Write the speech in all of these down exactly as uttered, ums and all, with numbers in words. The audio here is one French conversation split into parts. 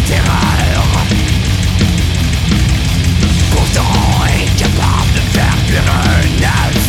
terreur. Pourtant incapable de faire plus un neuf.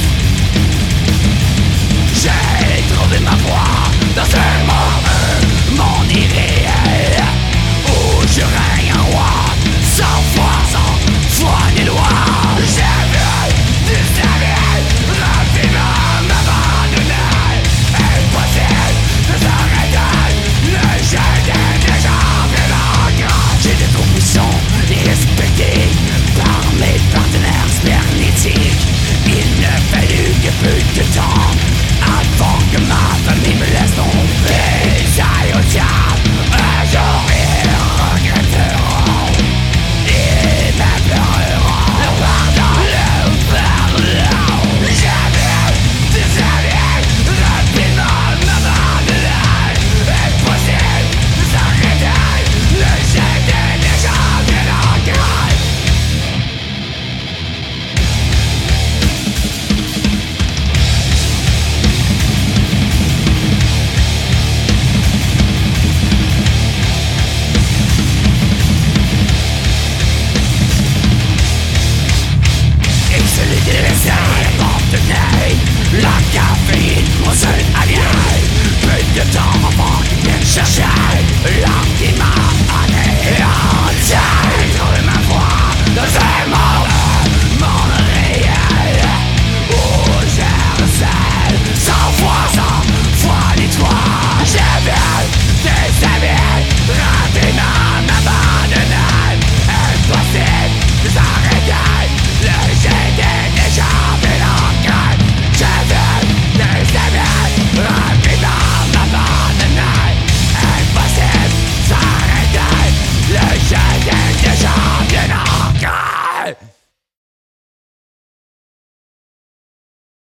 J'ai trouvé ma voie dans un monde, monde irréel, où je règne un roi, sans foi, sans foi ni loi. J'ai vu du salut, rapidement m'abandonner. Impossible de s'arrêter, le jeu est déjà violent. J'ai des convictions irrespectées par mes partenaires cybernétiques. Il ne fallut que peu de temps avant que ma famille me laisse tomber. Ils aillent au diable, un jour ils regretteront. Ils m'imploreront le pardon, le pardon. J'ai vu des amis rapidement m'abandonner. Impossible de s'arrêter, le jeu est déjà bien ancré. Et celui qui laissait abandonner la caféine, mon seul allié. Peu de temps avant qu'il vienne chercher.